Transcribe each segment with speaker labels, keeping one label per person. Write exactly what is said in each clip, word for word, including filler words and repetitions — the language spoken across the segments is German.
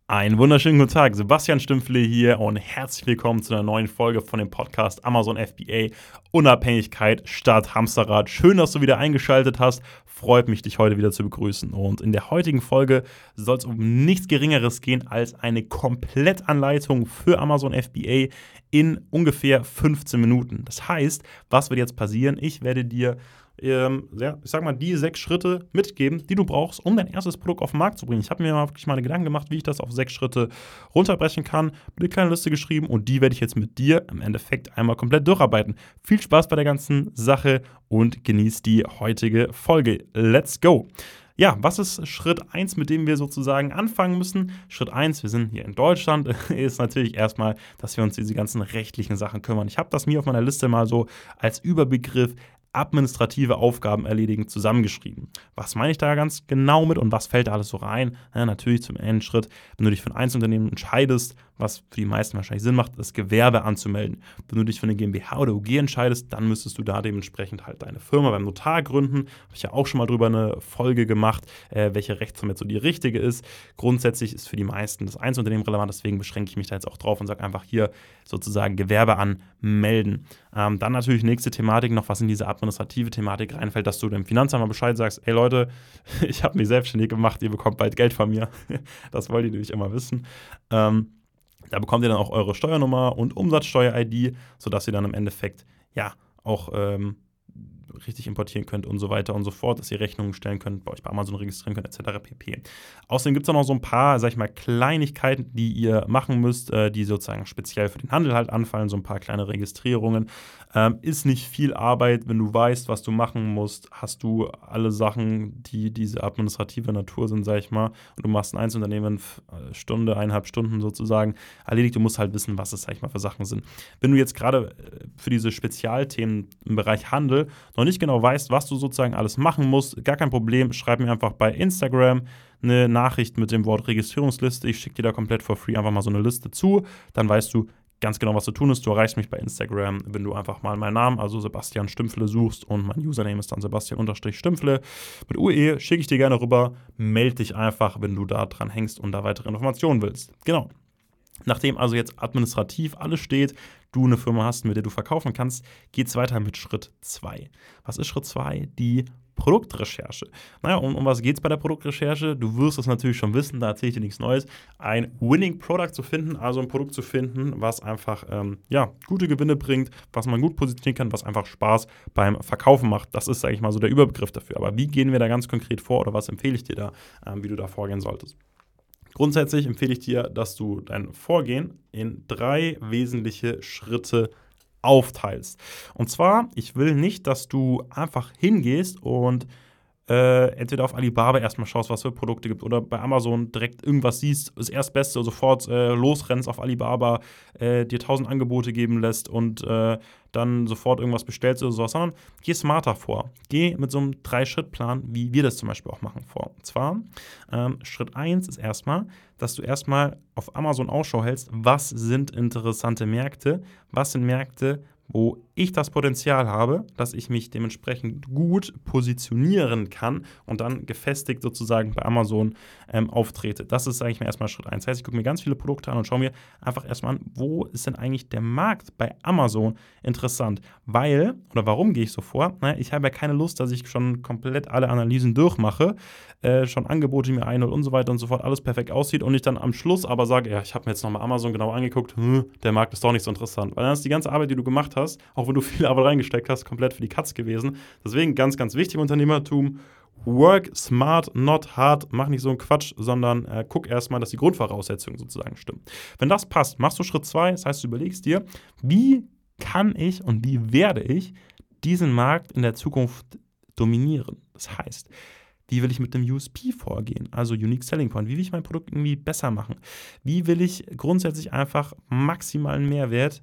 Speaker 1: Einen wunderschönen guten Tag, Sebastian Stümpfle hier und herzlich willkommen zu einer neuen Folge von dem Podcast Amazon F B A Unabhängigkeit statt Hamsterrad. Schön, dass du wieder eingeschaltet hast. Freut mich, dich heute wieder zu begrüßen. Und in der heutigen Folge soll es um nichts Geringeres gehen als eine Komplettanleitung für Amazon F B A in ungefähr fünfzehn Minuten. Das heißt, was wird jetzt passieren? Ich werde dir Ähm, ja, ich sag mal, die sechs Schritte mitgeben, die du brauchst, um dein erstes Produkt auf den Markt zu bringen. Ich habe mir mal wirklich mal Gedanken gemacht, wie ich das auf sechs Schritte runterbrechen kann. Eine kleine Liste geschrieben und die werde ich jetzt mit dir im Endeffekt einmal komplett durcharbeiten. Viel Spaß bei der ganzen Sache und genieß die heutige Folge. Let's go! Ja, was ist Schritt eins, mit dem wir sozusagen anfangen müssen? Schritt eins, wir sind hier in Deutschland, ist natürlich erstmal, dass wir uns diese ganzen rechtlichen Sachen kümmern. Ich habe das mir auf meiner Liste mal so als Überbegriff administrative Aufgaben erledigen zusammengeschrieben. Was meine ich da ganz genau mit und was fällt da alles so rein? Ja, natürlich zum ersten Schritt, wenn du dich für ein Einzelunternehmen entscheidest, was für die meisten wahrscheinlich Sinn macht, das Gewerbe anzumelden. Wenn du dich für eine GmbH oder U G entscheidest, dann müsstest du da dementsprechend halt deine Firma beim Notar gründen. Habe ich ja auch schon mal drüber eine Folge gemacht, äh, welche Rechtsform jetzt so die richtige ist. Grundsätzlich ist für die meisten das Einzelunternehmen relevant, deswegen beschränke ich mich da jetzt auch drauf und sage einfach hier sozusagen Gewerbe anmelden. Ähm, dann natürlich nächste Thematik noch, was in diese administrative Thematik reinfällt, dass du dem Finanzamt mal Bescheid sagst, ey Leute, ich habe mich selbstständig gemacht, ihr bekommt bald Geld von mir. Das wollt ihr nämlich immer wissen. Ähm, Da bekommt ihr dann auch eure Steuernummer und Umsatzsteuer-I D, sodass ihr dann im Endeffekt ja auch ähm, richtig importieren könnt und so weiter und so fort, dass ihr Rechnungen stellen könnt, bei euch bei Amazon registrieren könnt, et cetera pp. Außerdem gibt es auch noch so ein paar, sag ich mal, Kleinigkeiten, die ihr machen müsst, äh, die sozusagen speziell für den Handel halt anfallen, so ein paar kleine Registrierungen. Ähm, ist nicht viel Arbeit, wenn du weißt, was du machen musst, hast du alle Sachen, die diese administrative Natur sind, sag ich mal, und du machst ein Einzelunternehmen, äh, Stunde, eineinhalb Stunden sozusagen erledigt. Du musst halt wissen, was es, sag ich mal, für Sachen sind. Wenn du jetzt gerade für diese Spezialthemen im Bereich Handel noch nicht genau weißt, was du sozusagen alles machen musst, gar kein Problem, schreib mir einfach bei Instagram eine Nachricht mit dem Wort Registrierungsliste. Ich schicke dir da komplett for free einfach mal so eine Liste zu. Dann weißt du ganz genau, was zu tun ist. Du erreichst mich bei Instagram, wenn du einfach mal meinen Namen, also Sebastian Stümpfle, suchst und mein Username ist dann Sebastian-Stümpfle. Mit U E schicke ich dir gerne rüber. Meld dich einfach, wenn du da dran hängst und da weitere Informationen willst. Genau. Nachdem also jetzt administrativ alles steht, du eine Firma hast, mit der du verkaufen kannst, geht es weiter mit Schritt zwei. Was ist Schritt zwei? Die Produktrecherche. Naja, um, um was geht es bei der Produktrecherche? Du wirst es natürlich schon wissen, da erzähle ich dir nichts Neues. Ein Winning Product zu finden, also ein Produkt zu finden, was einfach ähm, ja, gute Gewinne bringt, was man gut positionieren kann, was einfach Spaß beim Verkaufen macht. Das ist, sage ich mal, so der Überbegriff dafür. Aber wie gehen wir da ganz konkret vor oder was empfehle ich dir da, ähm, wie du da vorgehen solltest? Grundsätzlich empfehle ich dir, dass du dein Vorgehen in drei wesentliche Schritte aufteilst. Und zwar, ich will nicht, dass du einfach hingehst und äh, entweder auf Alibaba erstmal schaust, was es für Produkte gibt oder bei Amazon direkt irgendwas siehst, das Erstbeste, sofort äh, losrennst auf Alibaba, äh, dir tausend Angebote geben lässt und äh, dann sofort irgendwas bestellst oder sowas, sondern geh smarter vor. Geh mit so einem Drei-Schritt-Plan, wie wir das zum Beispiel auch machen, vor. Und zwar, ähm, Schritt eins ist erstmal, dass du erstmal auf Amazon Ausschau hältst, was sind interessante Märkte, was sind Märkte, wo ich das Potenzial habe, dass ich mich dementsprechend gut positionieren kann und dann gefestigt sozusagen bei Amazon ähm, auftrete. Das ist, sage ich mir, erstmal Schritt eins. Das heißt, ich gucke mir ganz viele Produkte an und schaue mir einfach erstmal an, wo ist denn eigentlich der Markt bei Amazon interessant? Weil, oder warum gehe ich so vor? Naja, ich habe ja keine Lust, dass ich schon komplett alle Analysen durchmache, äh, schon Angebote mir einhole und so weiter und so fort, alles perfekt aussieht und ich dann am Schluss aber sage, ja, ich habe mir jetzt nochmal Amazon genau angeguckt, hm, der Markt ist doch nicht so interessant. Weil dann ist die ganze Arbeit, die du gemacht hast, auch wenn du viel Arbeit reingesteckt hast, komplett für die Katz gewesen. Deswegen ganz, ganz wichtig im Unternehmertum, work smart, not hard, mach nicht so einen Quatsch, sondern äh, guck erstmal, dass die Grundvoraussetzungen sozusagen stimmen. Wenn das passt, machst du Schritt zwei, das heißt, du überlegst dir, wie kann ich und wie werde ich diesen Markt in der Zukunft dominieren? Das heißt, wie will ich mit dem U S P vorgehen, also Unique Selling Point? Wie will ich mein Produkt irgendwie besser machen? Wie will ich grundsätzlich einfach maximalen Mehrwert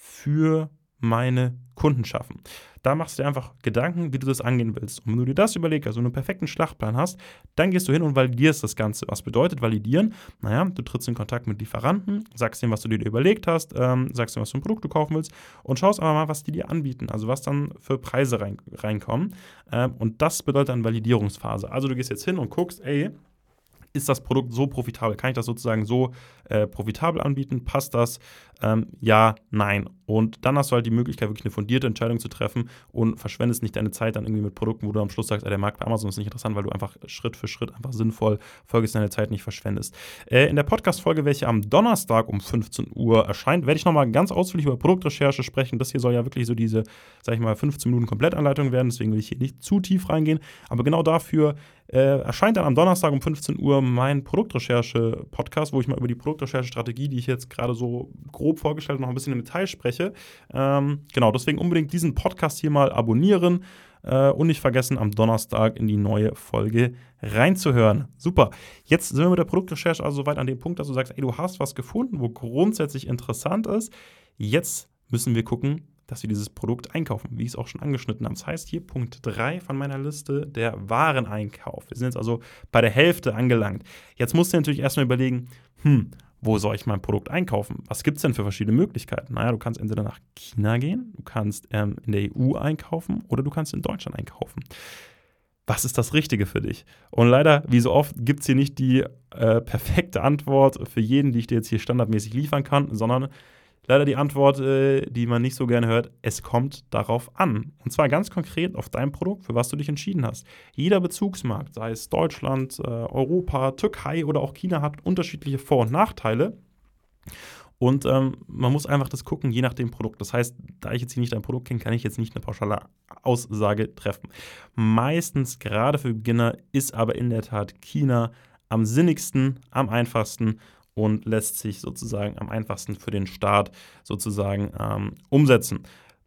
Speaker 1: für meine Kunden schaffen? Da machst du dir einfach Gedanken, wie du das angehen willst. Und wenn du dir das überlegst, also einen perfekten Schlachtplan hast, dann gehst du hin und validierst das Ganze. Was bedeutet validieren? Naja, du trittst in Kontakt mit Lieferanten, sagst denen, was du dir überlegt hast, ähm, sagst denen, was für ein Produkt du kaufen willst und schaust aber mal, was die dir anbieten, also was dann für Preise rein, reinkommen. Ähm, und das bedeutet dann Validierungsphase. Also du gehst jetzt hin und guckst, ey, ist das Produkt so profitabel? Kann ich das sozusagen so äh, profitabel anbieten? Passt das? Ähm, ja, nein. Und dann hast du halt die Möglichkeit, wirklich eine fundierte Entscheidung zu treffen und verschwendest nicht deine Zeit dann irgendwie mit Produkten, wo du am Schluss sagst, ey, der Markt bei Amazon ist nicht interessant, weil du einfach Schritt für Schritt einfach sinnvoll folgst, deine Zeit nicht verschwendest. Äh, in der Podcast-Folge, welche am Donnerstag um fünfzehn Uhr erscheint, werde ich nochmal ganz ausführlich über Produktrecherche sprechen. Das hier soll ja wirklich so diese, sag ich mal, fünfzehn Minuten Komplettanleitung werden, deswegen will ich hier nicht zu tief reingehen. Aber genau dafür äh, erscheint dann am Donnerstag um fünfzehn Uhr mein Produktrecherche-Podcast, wo ich mal über die Produktrecherche-Strategie, die ich jetzt gerade so grob vorgestellt habe, noch ein bisschen im Detail spreche. Ähm, genau, deswegen unbedingt diesen Podcast hier mal abonnieren äh, und nicht vergessen, am Donnerstag in die neue Folge reinzuhören. Super. Jetzt sind wir mit der Produktrecherche also soweit an dem Punkt, dass du sagst, ey, du hast was gefunden, wo grundsätzlich interessant ist. Jetzt müssen wir gucken, dass wir dieses Produkt einkaufen, wie ich es auch schon angeschnitten habe. Das heißt hier Punkt drei von meiner Liste, der Wareneinkauf. Wir sind jetzt also bei der Hälfte angelangt. Jetzt musst du natürlich erstmal überlegen, hm, wo soll ich mein Produkt einkaufen? Was gibt es denn für verschiedene Möglichkeiten? Naja, du kannst entweder nach China gehen, du kannst ähm, in der E U einkaufen oder du kannst in Deutschland einkaufen. Was ist das Richtige für dich? Und leider, wie so oft, gibt es hier nicht die äh, perfekte Antwort für jeden, die ich dir jetzt hier standardmäßig liefern kann, sondern leider die Antwort, äh, die man nicht so gerne hört, es kommt darauf an. Und zwar ganz konkret auf dein Produkt, für was du dich entschieden hast. Jeder Bezugsmarkt, sei es Deutschland, äh, Europa, Türkei oder auch China, hat unterschiedliche Vor- und Nachteile. Und ähm, man muss einfach das gucken, je nach dem Produkt. Das heißt, da ich jetzt hier nicht dein Produkt kenne, kann ich jetzt nicht eine pauschale Aussage treffen. Meistens, gerade für Beginner, ist aber in der Tat China am sinnigsten, am einfachsten und lässt sich sozusagen am einfachsten für den Start sozusagen ähm, umsetzen.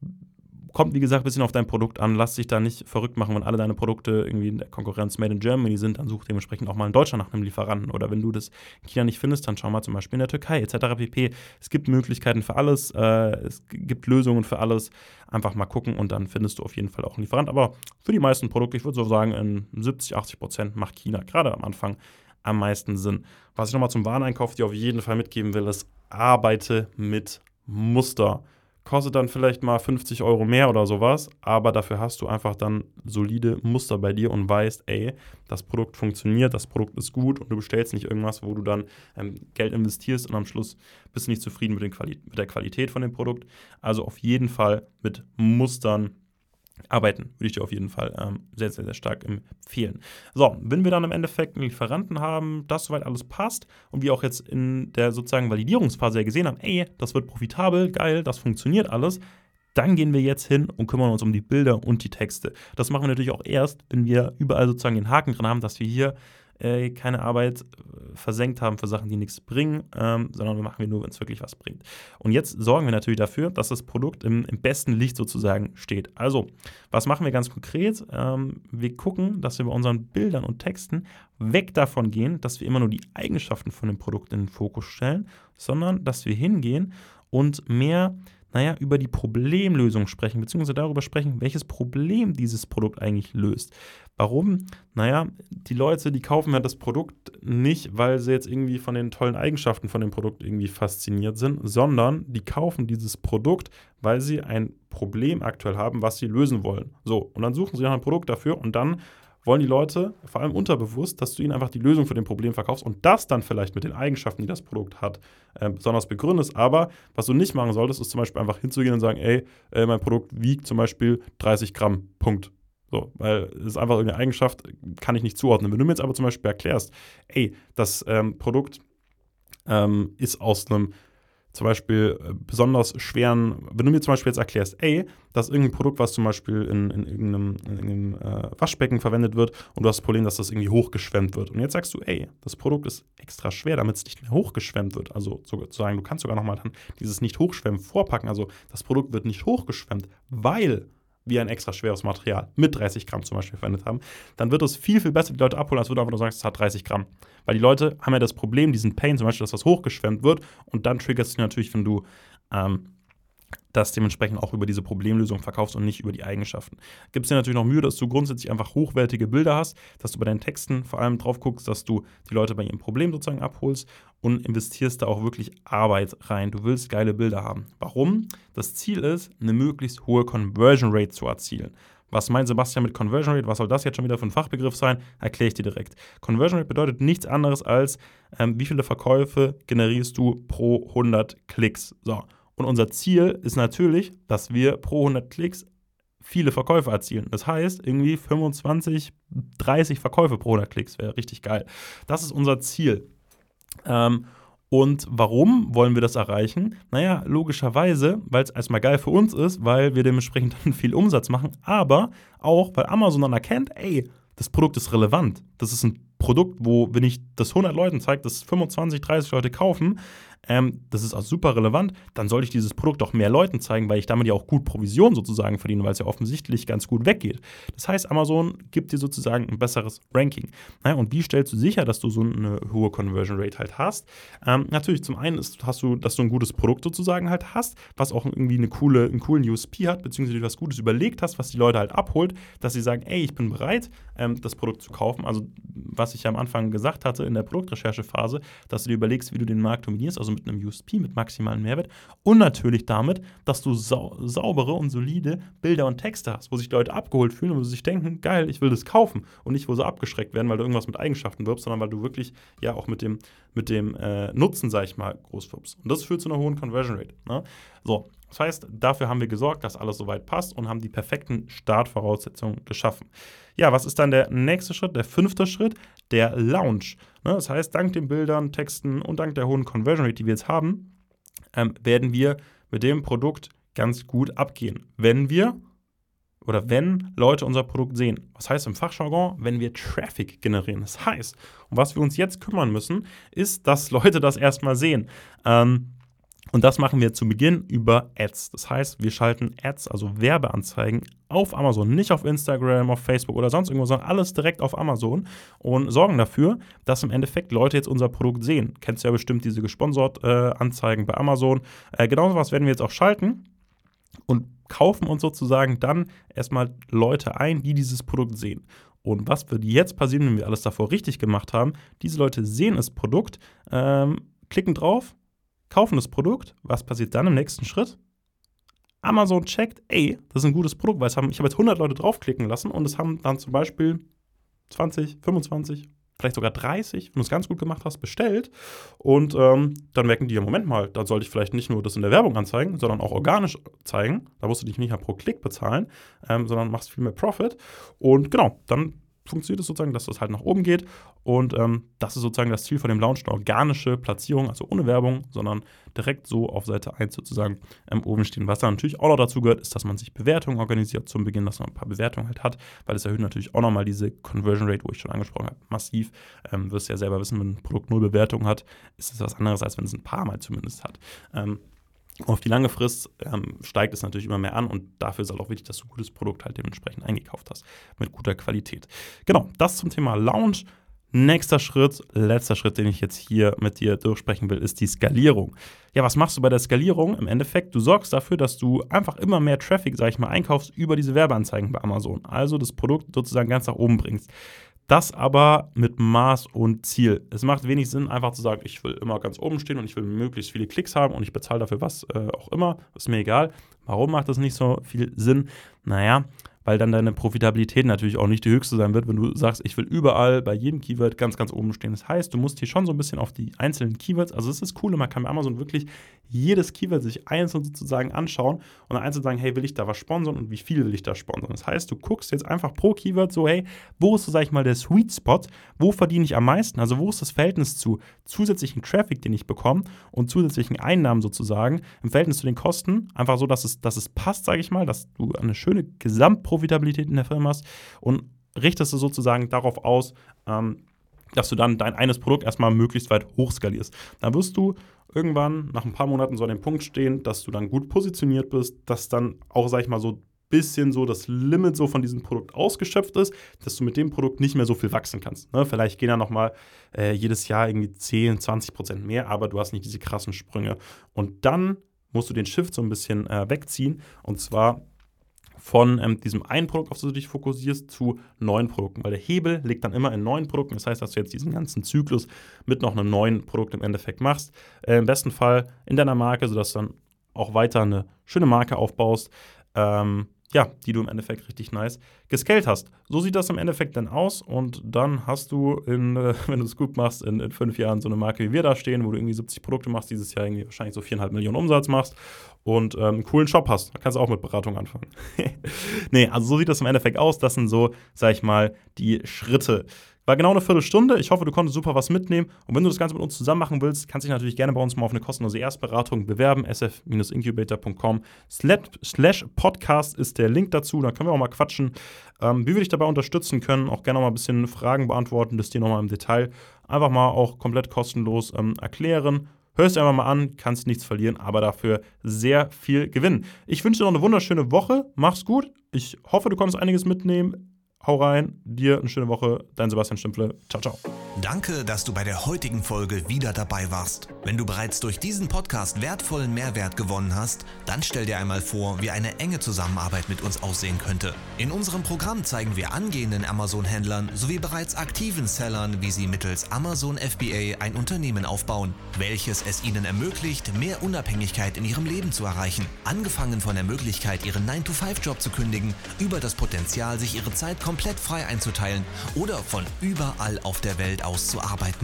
Speaker 1: Kommt, wie gesagt, ein bisschen auf dein Produkt an. Lass dich da nicht verrückt machen, wenn alle deine Produkte irgendwie in der Konkurrenz Made in Germany sind, dann such dementsprechend auch mal in Deutschland nach einem Lieferanten. Oder wenn du das in China nicht findest, dann schau mal zum Beispiel in der Türkei et cetera pp. Es gibt Möglichkeiten für alles, äh, es gibt Lösungen für alles. Einfach mal gucken und dann findest du auf jeden Fall auch einen Lieferant. Aber für die meisten Produkte, ich würde so sagen, in siebzig, achtzig Prozent macht China gerade am Anfang am meisten Sinn. Was ich nochmal zum Wareneinkauf dir auf jeden Fall mitgeben will, ist, arbeite mit Muster. Kostet dann vielleicht mal fünfzig Euro mehr oder sowas, aber dafür hast du einfach dann solide Muster bei dir und weißt, ey, das Produkt funktioniert, das Produkt ist gut und du bestellst nicht irgendwas, wo du dann ähm, Geld investierst und am Schluss bist du nicht zufrieden mit, den Quali- mit der Qualität von dem Produkt. Also auf jeden Fall mit Mustern arbeiten, würde ich dir auf jeden Fall ähm, sehr, sehr, sehr stark empfehlen. So, wenn wir dann im Endeffekt einen Lieferanten haben, das soweit alles passt und wir auch jetzt in der sozusagen Validierungsphase ja gesehen haben, ey, das wird profitabel, geil, das funktioniert alles, dann gehen wir jetzt hin und kümmern uns um die Bilder und die Texte. Das machen wir natürlich auch erst, wenn wir überall sozusagen den Haken drin haben, dass wir hier äh, keine Arbeit äh, versenkt haben für Sachen, die nichts bringen, ähm, sondern wir machen wir nur, wenn es wirklich was bringt. Und jetzt sorgen wir natürlich dafür, dass das Produkt im, im besten Licht sozusagen steht. Also, was machen wir ganz konkret? Ähm, wir gucken, dass wir bei unseren Bildern und Texten weg davon gehen, dass wir immer nur die Eigenschaften von dem Produkt in den Fokus stellen, sondern dass wir hingehen und mehr naja, über die Problemlösung sprechen, beziehungsweise darüber sprechen, welches Problem dieses Produkt eigentlich löst. Warum? Naja, die Leute, die kaufen ja das Produkt nicht, weil sie jetzt irgendwie von den tollen Eigenschaften von dem Produkt irgendwie fasziniert sind, sondern die kaufen dieses Produkt, weil sie ein Problem aktuell haben, was sie lösen wollen. So, und dann suchen sie nach einem Produkt dafür und dann wollen die Leute, vor allem unterbewusst, dass du ihnen einfach die Lösung für den Problem verkaufst und das dann vielleicht mit den Eigenschaften, die das Produkt hat, äh, besonders begründest. Aber was du nicht machen solltest, ist zum Beispiel einfach hinzugehen und sagen, ey, äh, mein Produkt wiegt zum Beispiel dreißig Gramm, Punkt. So, weil es ist einfach irgendeine Eigenschaft, kann ich nicht zuordnen. Wenn du mir jetzt aber zum Beispiel erklärst, ey, das ähm, Produkt ähm, ist aus einem zum Beispiel besonders schweren, wenn du mir zum Beispiel jetzt erklärst, ey, das ist irgendein Produkt, was zum Beispiel in, in irgendeinem, in irgendeinem äh, Waschbecken verwendet wird und du hast das Problem, dass das irgendwie hochgeschwemmt wird. Und jetzt sagst du, ey, das Produkt ist extra schwer, damit es nicht mehr hochgeschwemmt wird. Also sozusagen, du kannst sogar nochmal dann dieses Nicht-Hochschwemmen vorpacken. Also das Produkt wird nicht hochgeschwemmt, weil wir ein extra schweres Material mit dreißig Gramm zum Beispiel verwendet haben, dann wird es viel, viel besser die Leute abholen, als wenn du einfach nur sagst, es hat dreißig Gramm. Weil die Leute haben ja das Problem, diesen Pain zum Beispiel, dass das hochgeschwemmt wird und dann triggert es natürlich, wenn du ähm, das dementsprechend auch über diese Problemlösung verkaufst und nicht über die Eigenschaften. Gibt es dir natürlich noch Mühe, dass du grundsätzlich einfach hochwertige Bilder hast, dass du bei deinen Texten vor allem drauf guckst, dass du die Leute bei ihrem Problem sozusagen abholst und investierst da auch wirklich Arbeit rein. Du willst geile Bilder haben. Warum? Das Ziel ist, eine möglichst hohe Conversion Rate zu erzielen. Was meint Sebastian mit Conversion Rate? Was soll das jetzt schon wieder für ein Fachbegriff sein? Erkläre ich dir direkt. Conversion Rate bedeutet nichts anderes als, ähm, wie viele Verkäufe generierst du pro hundert Klicks. So. Und unser Ziel ist natürlich, dass wir pro hundert Klicks viele Verkäufe erzielen. Das heißt, irgendwie fünfundzwanzig, dreißig Verkäufe pro hundert Klicks wäre richtig geil. Das ist unser Ziel. Ähm, und warum wollen wir das erreichen? Naja, logischerweise, weil es erstmal geil für uns ist, weil wir dementsprechend dann viel Umsatz machen, aber auch, weil Amazon dann erkennt, ey, das Produkt ist relevant. Das ist ein Produkt, wo, wenn ich das hundert Leuten zeige, dass fünfundzwanzig, dreißig Leute kaufen, ähm, das ist auch super relevant, dann sollte ich dieses Produkt auch mehr Leuten zeigen, weil ich damit ja auch gut Provision sozusagen verdiene, weil es ja offensichtlich ganz gut weggeht. Das heißt, Amazon gibt dir sozusagen ein besseres Ranking. Naja, und wie stellst du sicher, dass du so eine hohe Conversion Rate halt hast? Ähm, natürlich, zum einen ist, hast du, dass du ein gutes Produkt sozusagen halt hast, was auch irgendwie eine coole, einen coolen U S P hat, beziehungsweise du was Gutes überlegt hast, was die Leute halt abholt, dass sie sagen, ey, ich bin bereit, ähm, das Produkt zu kaufen. Also, was ich ja am Anfang gesagt hatte in der Produktrecherchephase, dass du dir überlegst, wie du den Markt dominierst, also mit einem U S P, mit maximalen Mehrwert und natürlich damit, dass du sau- saubere und solide Bilder und Texte hast, wo sich Leute abgeholt fühlen und wo sie sich denken, geil, ich will das kaufen und nicht, wo sie abgeschreckt werden, weil du irgendwas mit Eigenschaften wirbst, sondern weil du wirklich ja auch mit dem, mit dem äh, Nutzen, sag ich mal, groß wirbst. Und das führt zu einer hohen Conversion Rate. Ne? So, das heißt, dafür haben wir gesorgt, dass alles soweit passt und haben die perfekten Startvoraussetzungen geschaffen. Ja, was ist dann der nächste Schritt, der fünfte Schritt? Der Launch. Ne, das heißt, dank den Bildern, Texten und dank der hohen Conversion Rate, die wir jetzt haben, ähm, werden wir mit dem Produkt ganz gut abgehen. Wenn wir oder wenn Leute unser Produkt sehen. Was heißt im Fachjargon? Wenn wir Traffic generieren. Das heißt, um was wir uns jetzt kümmern müssen, ist, dass Leute das erstmal sehen. Ähm, Und das machen wir zu Beginn über Ads. Das heißt, wir schalten Ads, also Werbeanzeigen, auf Amazon, nicht auf Instagram, auf Facebook oder sonst irgendwo, sondern alles direkt auf Amazon und sorgen dafür, dass im Endeffekt Leute jetzt unser Produkt sehen. Kennst du ja bestimmt diese gesponsert äh, Anzeigen bei Amazon. Äh, genau sowas werden wir jetzt auch schalten und kaufen uns sozusagen dann erstmal Leute ein, die dieses Produkt sehen. Und was wird jetzt passieren, wenn wir alles davor richtig gemacht haben? Diese Leute sehen das Produkt, ähm, klicken drauf, kaufen das Produkt. Was passiert dann im nächsten Schritt? Amazon checkt, ey, das ist ein gutes Produkt, weil es haben, ich habe jetzt hundert Leute draufklicken lassen und es haben dann zum Beispiel zwanzig, fünfundzwanzig, vielleicht sogar dreißig, wenn du es ganz gut gemacht hast, bestellt. Und ähm, dann merken die, ja, Moment mal, dann sollte ich vielleicht nicht nur das in der Werbung anzeigen, sondern auch organisch zeigen. Da musst du dich nicht mehr pro Klick bezahlen, ähm, sondern machst viel mehr Profit. Und genau, dann funktioniert es sozusagen, dass das halt nach oben geht. Und ähm, das ist sozusagen das Ziel von dem Launch, eine organische Platzierung, also ohne Werbung, sondern direkt so auf Seite eins sozusagen ähm, oben stehen. Was dann natürlich auch noch dazu gehört, ist, dass man sich Bewertungen organisiert zum Beginn, dass man ein paar Bewertungen halt hat, weil es erhöht natürlich auch nochmal diese Conversion Rate, wo ich schon angesprochen habe, massiv. Ähm, wirst du ja selber wissen, wenn ein Produkt null Bewertungen hat, ist es was anderes, als wenn es ein paar Mal zumindest hat. Ähm, Auf die lange Frist ähm, steigt es natürlich immer mehr an und dafür ist halt auch wichtig, dass du ein gutes Produkt halt dementsprechend eingekauft hast, mit guter Qualität. Genau, das zum Thema Launch. Nächster Schritt, letzter Schritt, den ich jetzt hier mit dir durchsprechen will, ist die Skalierung. Ja, was machst du bei der Skalierung? Im Endeffekt, du sorgst dafür, dass du einfach immer mehr Traffic, sag ich mal, einkaufst über diese Werbeanzeigen bei Amazon. Also das Produkt sozusagen ganz nach oben bringst. Das aber mit Maß und Ziel. Es macht wenig Sinn, einfach zu sagen, ich will immer ganz oben stehen und ich will möglichst viele Klicks haben und ich bezahle dafür was äh, auch immer. Ist mir egal. Warum macht das nicht so viel Sinn? Naja, weil dann deine Profitabilität natürlich auch nicht die höchste sein wird, wenn du sagst, ich will überall bei jedem Keyword ganz, ganz oben stehen. Das heißt, du musst hier schon so ein bisschen auf die einzelnen Keywords, also es ist cool, man kann bei Amazon wirklich jedes Keyword sich einzeln sozusagen anschauen und einzeln sagen, hey, will ich da was sponsern und wie viel will ich da sponsern? Das heißt, du guckst jetzt einfach pro Keyword so, hey, wo ist so, sag ich mal, der Sweet Spot? Wo verdiene ich am meisten? Also wo ist das Verhältnis zu zusätzlichen Traffic, den ich bekomme und zusätzlichen Einnahmen sozusagen im Verhältnis zu den Kosten? Einfach so, dass es, dass es passt, sage ich mal, dass du eine schöne Gesamtprofitabilität in der Firma hast und richtest du sozusagen darauf aus, ähm, dass du dann dein eines Produkt erstmal möglichst weit hochskalierst. Da wirst du irgendwann nach ein paar Monaten so an dem Punkt stehen, dass du dann gut positioniert bist, dass dann auch, sag ich mal, so ein bisschen so das Limit so von diesem Produkt ausgeschöpft ist, dass du mit dem Produkt nicht mehr so viel wachsen kannst. Ne? Vielleicht gehen da nochmal äh, jedes Jahr irgendwie zehn, zwanzig Prozent mehr, aber du hast nicht diese krassen Sprünge. Und dann musst du den Shift so ein bisschen äh, wegziehen und zwar von ähm, diesem einen Produkt, auf das du dich fokussierst, zu neuen Produkten. Weil der Hebel liegt dann immer in neuen Produkten. Das heißt, dass du jetzt diesen ganzen Zyklus mit noch einem neuen Produkt im Endeffekt machst. Äh, im besten Fall in deiner Marke, sodass du dann auch weiter eine schöne Marke aufbaust. Ähm, ja, die du im Endeffekt richtig nice gescaled hast. So sieht das im Endeffekt dann aus und dann hast du, in, äh, wenn du es gut machst, in, in fünf Jahren so eine Marke wie wir da stehen, wo du irgendwie siebzig Produkte machst, dieses Jahr irgendwie wahrscheinlich so viereinhalb Millionen Umsatz machst und ähm, einen coolen Shop hast. Da kannst du auch mit Beratung anfangen. Nee, also so sieht das im Endeffekt aus. Das sind so, sag ich mal, die Schritte. War genau eine Viertelstunde. Ich hoffe, du konntest super was mitnehmen. Und wenn du das Ganze mit uns zusammen machen willst, kannst du dich natürlich gerne bei uns mal auf eine kostenlose Erstberatung bewerben. s f incubator punkt com slash podcast ist der Link dazu. Da können wir auch mal quatschen, ähm, wie wir dich dabei unterstützen können. Auch gerne noch mal ein bisschen Fragen beantworten, das dir nochmal im Detail einfach mal auch komplett kostenlos ähm, erklären. Hörst dir einfach mal an, kannst nichts verlieren, aber dafür sehr viel gewinnen. Ich wünsche dir noch eine wunderschöne Woche. Mach's gut. Ich hoffe, du konntest einiges mitnehmen. Hau rein, dir eine schöne Woche, dein Sebastian Stümpfle. Ciao, ciao.
Speaker 2: Danke, dass du bei der heutigen Folge wieder dabei warst. Wenn du bereits durch diesen Podcast wertvollen Mehrwert gewonnen hast, dann stell dir einmal vor, wie eine enge Zusammenarbeit mit uns aussehen könnte. In unserem Programm zeigen wir angehenden Amazon-Händlern sowie bereits aktiven Sellern, wie sie mittels Amazon F B A ein Unternehmen aufbauen, welches es ihnen ermöglicht, mehr Unabhängigkeit in ihrem Leben zu erreichen. Angefangen von der Möglichkeit, ihren nine to five Job zu kündigen, über das Potenzial, sich ihre Zeit komplett frei einzuteilen oder von überall auf der Welt aus zu arbeiten.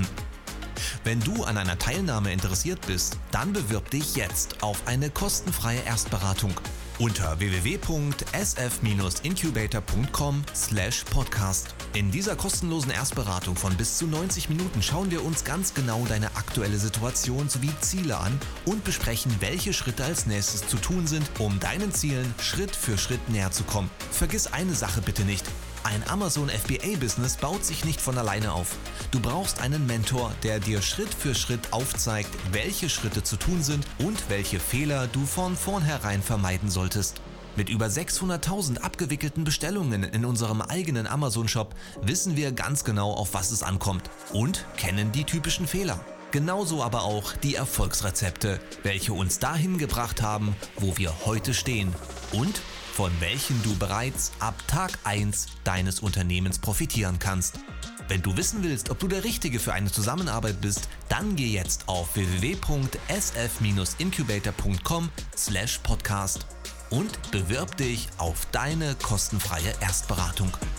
Speaker 2: Wenn du an einer Teilnahme interessiert bist, dann bewirb dich jetzt auf eine kostenfreie Erstberatung unter w w w punkt s f incubator punkt com slash podcast. In dieser kostenlosen Erstberatung von bis zu neunzig Minuten schauen wir uns ganz genau deine aktuelle Situation sowie Ziele an und besprechen, welche Schritte als nächstes zu tun sind, um deinen Zielen Schritt für Schritt näher zu kommen. Vergiss eine Sache bitte nicht. Ein Amazon F B A-Business baut sich nicht von alleine auf. Du brauchst einen Mentor, der dir Schritt für Schritt aufzeigt, welche Schritte zu tun sind und welche Fehler du von vornherein vermeiden solltest. Mit über sechshunderttausend abgewickelten Bestellungen in unserem eigenen Amazon-Shop wissen wir ganz genau, auf was es ankommt und kennen die typischen Fehler. Genauso aber auch die Erfolgsrezepte, welche uns dahin gebracht haben, wo wir heute stehen und von welchen du bereits ab Tag eins deines Unternehmens profitieren kannst. Wenn du wissen willst, ob du der Richtige für eine Zusammenarbeit bist, dann geh jetzt auf w w w punkt s f incubator punkt com slash podcast und bewirb dich auf deine kostenfreie Erstberatung.